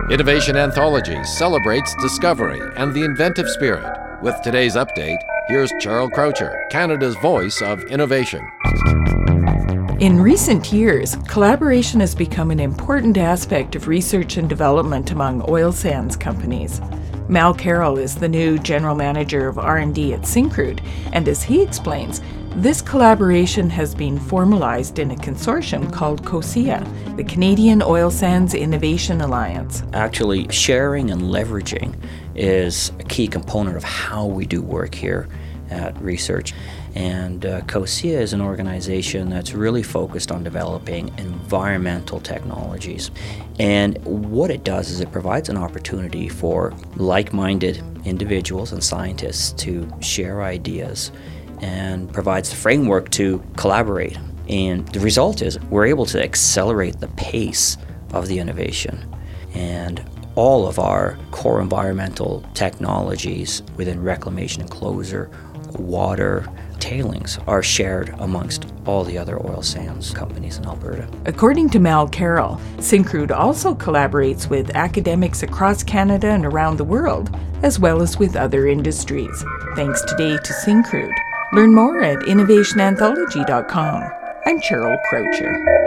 Innovation Anthology celebrates discovery and the inventive spirit. With today's update, here's Charles Croucher, Canada's voice of innovation. In recent years, collaboration has become an important aspect of research and development among oil sands companies. Mal Carroll is the new General Manager of R&D at Syncrude, and as he explains, this collaboration has been formalized in a consortium called COSIA, the Canadian Oil Sands Innovation Alliance. Actually, sharing and leveraging is a key component of how we do work here at research. And COSIA is an organization that's really focused on developing environmental technologies. And what it does is it provides an opportunity for like-minded individuals and scientists to share ideas and provides the framework to collaborate. And the result is we're able to accelerate the pace of the innovation. And all of our core environmental technologies within reclamation and closure, water, tailings are shared amongst all the other oil sands companies in Alberta. According to Mal Carroll, Syncrude also collaborates with academics across Canada and around the world, as well as with other industries. Thanks today to Syncrude. Learn more at innovationanthology.com. I'm Charles Croucher.